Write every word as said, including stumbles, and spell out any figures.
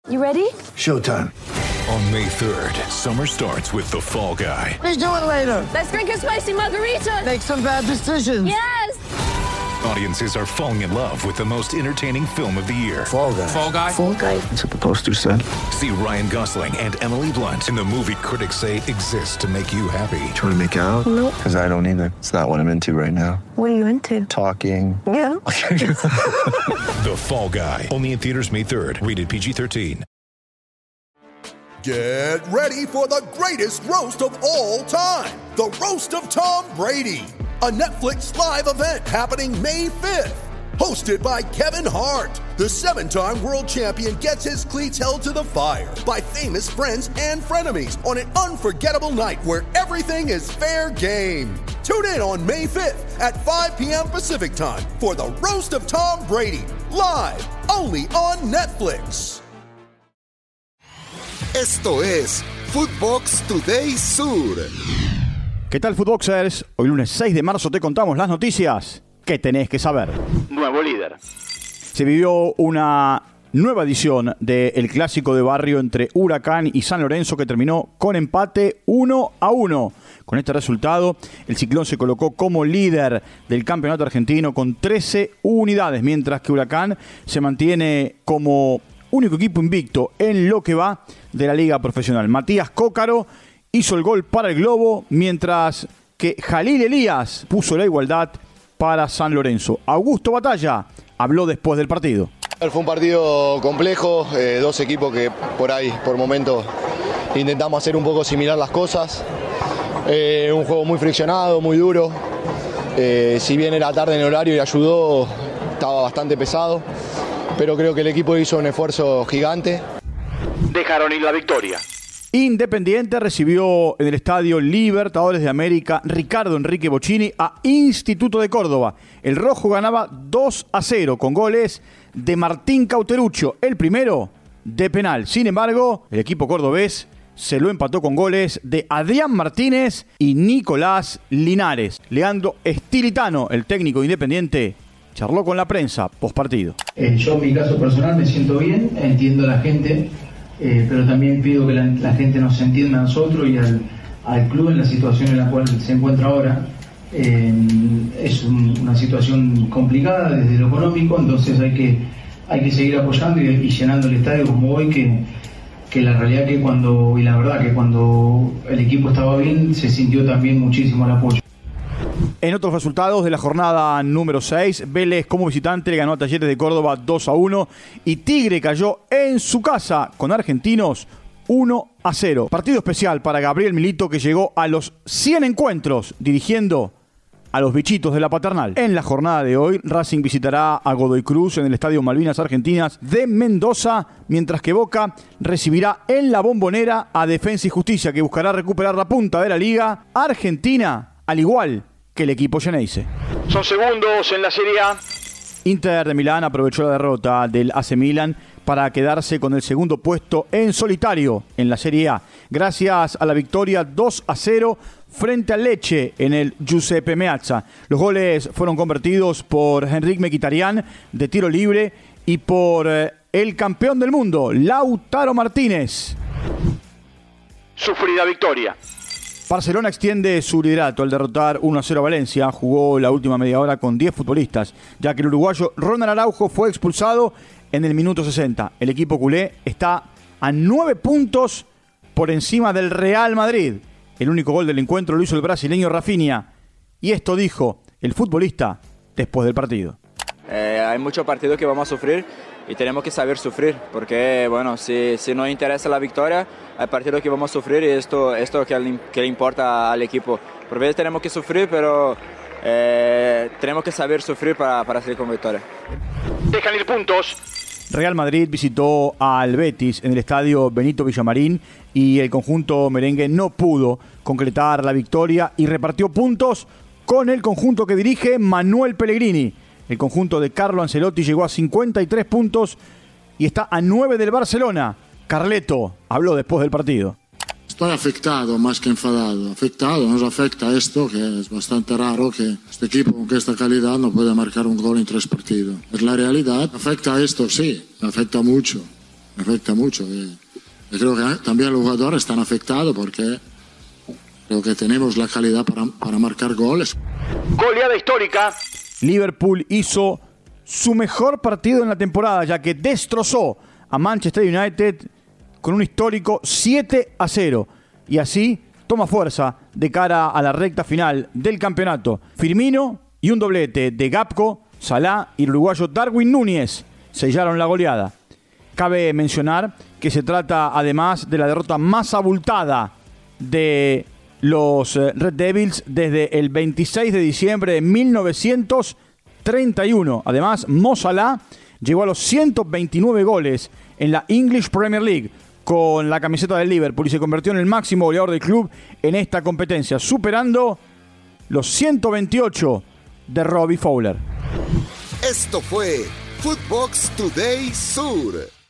You ready? Showtime. On May third, summer starts with The Fall Guy. Let's do it later. Let's drink a spicy margarita. Make some bad decisions. Yes. Audiences are falling in love with the most entertaining film of the year. Fall Guy. Fall Guy. Fall Guy. That's what the poster said. See Ryan Gosling and Emily Blunt in the movie critics say exists to make you happy. Trying to make it out? Nope. Because I don't either. It's not what I'm into right now. What are you into? Talking. Yeah. The Fall Guy. Only in theaters May third. Rated P G thirteen. Get ready for the greatest roast of all time. The Roast of Tom Brady. A Netflix live event happening May fifth. Hosted by Kevin Hart. The seven-time world champion gets his cleats held to the fire by famous friends and frenemies on an unforgettable night where everything is fair game. Tune in on May fifth at five p.m. Pacific time for the Roast of Tom Brady. Live only on Netflix. Esto es Footbox Today Sur. ¿Qué tal, Footboxers? Hoy lunes seis de marzo te contamos las noticias que tenés que saber. Nuevo líder. Se vivió una nueva edición del clásico de barrio entre Huracán y San Lorenzo que terminó con empate uno a uno. Con este resultado, el Ciclón se colocó como líder del campeonato argentino con trece unidades, mientras que Huracán se mantiene como único equipo invicto en lo que va de la liga profesional. Matías Cócaro hizo el gol para el Globo, mientras que Jalil Elías puso la igualdad para San Lorenzo. Augusto Batalla habló después del partido. Fue un partido complejo, eh, dos equipos que por ahí, por momentos, intentamos hacer un poco similar las cosas. Eh, un juego muy friccionado, muy duro. Eh, si bien era tarde en el horario y ayudó, estaba bastante pesado. Pero creo que el equipo hizo un esfuerzo gigante. Dejaron ir la victoria. Independiente recibió en el estadio Libertadores de América Ricardo Enrique Bocchini a Instituto de Córdoba. El rojo ganaba dos a cero con goles de Martín Cauteruccio, el primero de penal. Sin embargo, el equipo cordobés se lo empató con goles de Adrián Martínez y Nicolás Linares. Leandro Estilitano, el técnico Independiente, charló con la prensa postpartido. Eh, yo en mi caso personal me siento bien, entiendo a la gente, eh, pero también pido que la, la gente nos entienda a nosotros y al, al club en la situación en la cual se encuentra ahora. Eh, es un, una situación complicada desde lo económico, entonces hay que, hay que seguir apoyando y, y llenando el estadio como hoy, que, que la realidad que cuando, y la verdad que cuando el equipo estaba bien se sintió también muchísimo el apoyo. En otros resultados de la jornada número seis, Vélez como visitante le ganó a Talleres de Córdoba dos a uno y Tigre cayó en su casa con Argentinos uno a cero. Partido especial para Gabriel Milito, que llegó a los cien encuentros dirigiendo a los bichitos de la Paternal. En la jornada de hoy, Racing visitará a Godoy Cruz en el Estadio Malvinas Argentinas de Mendoza, mientras que Boca recibirá en la Bombonera a Defensa y Justicia, que buscará recuperar la punta de la Liga Argentina, al igual que el equipo Geneise. Son segundos en la Serie A. Inter de Milán aprovechó la derrota del A C Milan para quedarse con el segundo puesto en solitario en la Serie A, gracias a la victoria dos a cero frente al Lecce en el Giuseppe Meazza. Los goles fueron convertidos por Henrik Mkhitaryan de tiro libre y por eh, el campeón del mundo, Lautaro Martínez. Sufrida victoria. Barcelona extiende su liderato al derrotar uno a cero a Valencia. Jugó la última media hora con diez futbolistas, ya que el uruguayo Ronald Araujo fue expulsado en el minuto sesenta. El equipo culé está a nueve puntos por encima del Real Madrid. El único gol del encuentro lo hizo el brasileño Rafinha. Y esto dijo el futbolista después del partido. Eh, hay muchos partidos que vamos a sufrir y tenemos que saber sufrir, porque bueno, si, si nos interesa la victoria, hay partidos que vamos a sufrir y esto es esto que le, que le importa al equipo. Por veces tenemos que sufrir, pero eh, tenemos que saber sufrir para, para salir con victoria. Dejan ir puntos. Real Madrid visitó al Betis en el estadio Benito Villamarín y el conjunto merengue no pudo concretar la victoria y repartió puntos con el conjunto que dirige Manuel Pellegrini. El conjunto de Carlo Ancelotti llegó a cincuenta y tres puntos y está a nueve del Barcelona. Carleto habló después del partido. Estoy afectado más que enfadado. Afectado, nos afecta esto, que es bastante raro que este equipo con esta calidad no pueda marcar un gol en tres partidos. Es la realidad. Afecta esto, sí, me afecta mucho. me afecta mucho. Y, y creo que también los jugadores están afectados porque creo que tenemos la calidad para, para marcar goles. Goleada histórica. Liverpool hizo su mejor partido en la temporada, ya que destrozó a Manchester United con un histórico siete a cero. Y así toma fuerza de cara a la recta final del campeonato. Firmino y un doblete de Gakpo, Salah y el uruguayo Darwin Núñez sellaron la goleada. Cabe mencionar que se trata además de la derrota más abultada de los Red Devils desde el veintiséis de diciembre de mil novecientos treinta y uno. Además, Mo Salah llegó a los ciento veintinueve goles en la English Premier League con la camiseta del Liverpool y se convirtió en el máximo goleador del club en esta competencia, superando los ciento veintiocho de Robbie Fowler. Esto fue Footbox Today Sur.